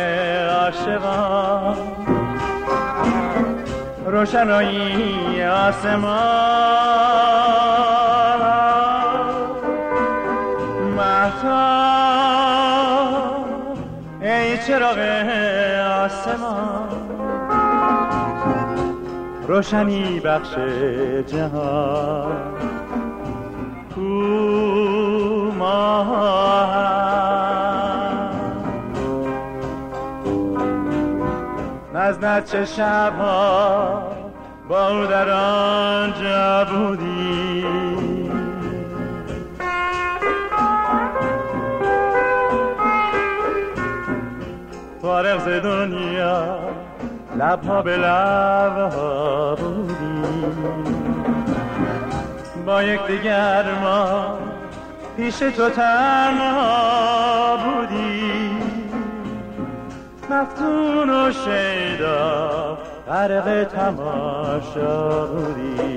عاشقان روشنایی آسمان مهتاب ای چراغ آسمان روشنی بخش جهان کو نزد چه شبها با او در آنجا بودی فارغ ز دنیا لبها به لبها بودی با یک دیگر ما پیش تو تنها بودی مفتون و شیدا غرق تماشا بودی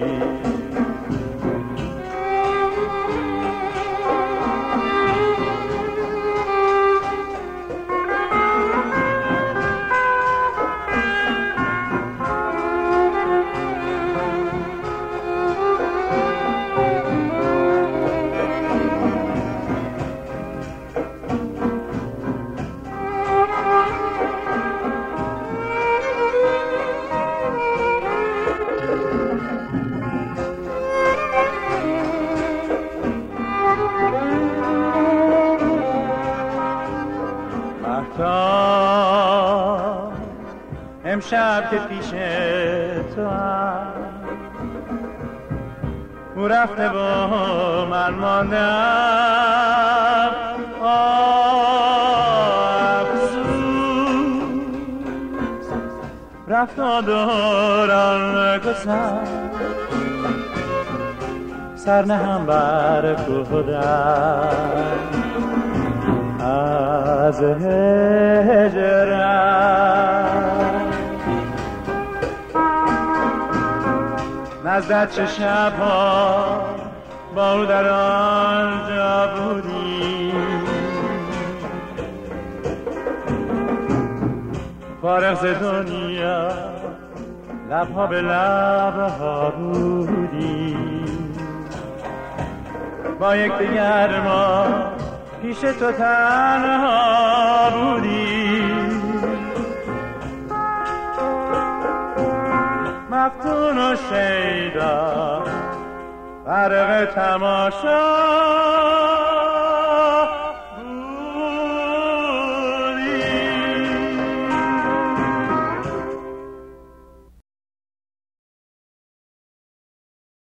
امشب که پیش تو هم او رفته با من ماندم افسوس رفت و دوران گذر سر نهم بر خودم از هجرم نزد چه شبها با او در آنجا بودی فارغ ز دنیا لبها به لبها بودی با یک دیگر ما پیش تو تنها بودی مفتون و شیدا غرق تماشا